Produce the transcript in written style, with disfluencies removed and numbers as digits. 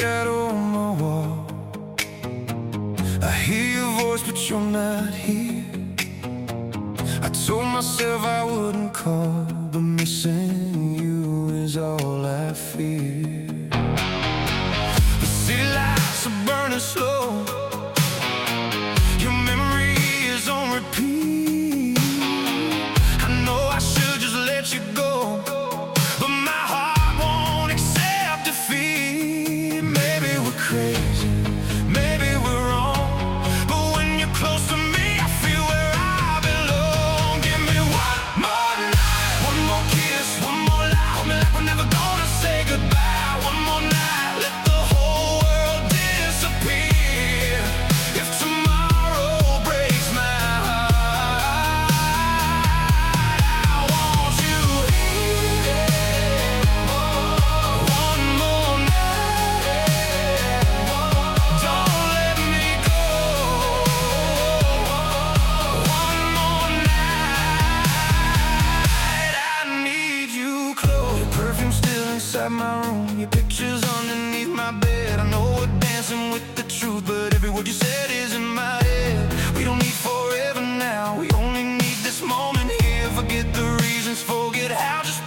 shadow on my wall. I hear your voice, but you're not here. I told myself I wouldn't call, but missing you is all I fear. The city lights are burning slow. Your memory is on repeat. I know I should just let you go, but my heart won't accept defeat. Maybe we're crazy, maybe we're wrong, but when you're close to me, I feel where I belong. Give me one more night, one more kiss, one more lie. Hold me like we're never gonna say goodbye. One more night, let the whole world disappear. If tomorrow breaks my heart, I want you here. One more night, don't let me go. One more night, I need you close. Your perfume still inside my room, your pictures underneath my bed. I know we're dancing with the truth, but every word you said is in my head. We don't need forever now, we only need this moment here. Forget the reasons, forget how, just